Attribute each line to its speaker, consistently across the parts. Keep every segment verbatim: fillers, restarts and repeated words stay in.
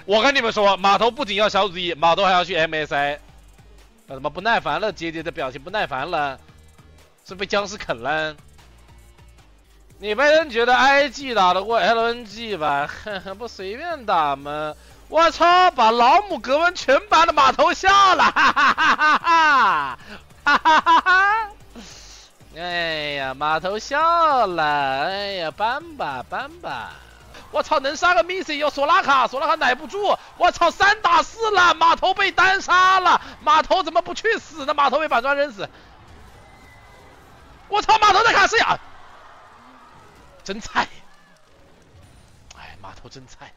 Speaker 1: 我跟你们说，码头不仅要小组一，码头还要去 M S I。怎么不耐烦了？姐姐的表情不耐烦了，是被僵尸啃了？你们人觉得 I G 打得过 L N G 吧？哼哼，不随便打吗？我操！把老母格温全班的码头笑了，哈哈哈哈哈！哈哈哈哈！哎呀，码头笑了，哎呀，搬吧搬吧！我操，能杀个 Missy 有索拉卡，索拉卡奶不住！我操，三打四了，码头被单杀了，码头怎么不去死呢？码头被板砖扔死！我操，码头在卡斯呀！真菜！哎，码头真菜！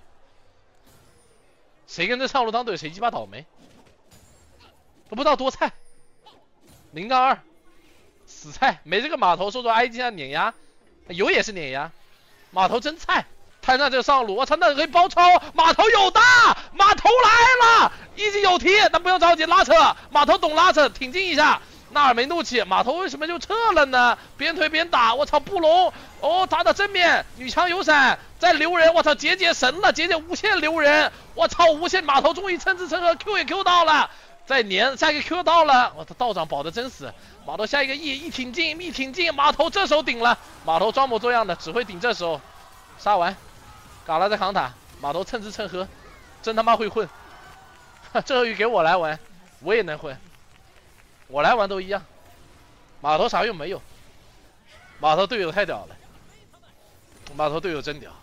Speaker 1: 谁跟着上路当队，谁鸡巴倒霉！都不知道多菜。零杠二，死菜！没这个码头，说说 I G 上碾压，有也是碾压。码头真菜！摊上这个上路，我操，那可以包抄！码头有大，码头来了，一级有题，但不用着急，拉扯。码头懂拉扯，挺进一下。纳尔没怒气，码头为什么就撤了呢？边推边打，我操，布隆哦，打到正面，女枪有闪，再留人，我操，杰杰神了，杰杰无限留人，我操，无限码头终于称之称和 Q 也 Q 到了，再连下一个 Q 到了，我操，道长保的真死，码头下一个 E 一挺进，一挺进，码头这手顶了，码头装模作样的，只会顶这手，杀完。嘎拉在扛塔，码头蹭吃蹭喝，真他妈会混。这个鱼给我来玩，我也能混，我来玩都一样。码头啥用没有？码头队友太屌了，码头队友真屌。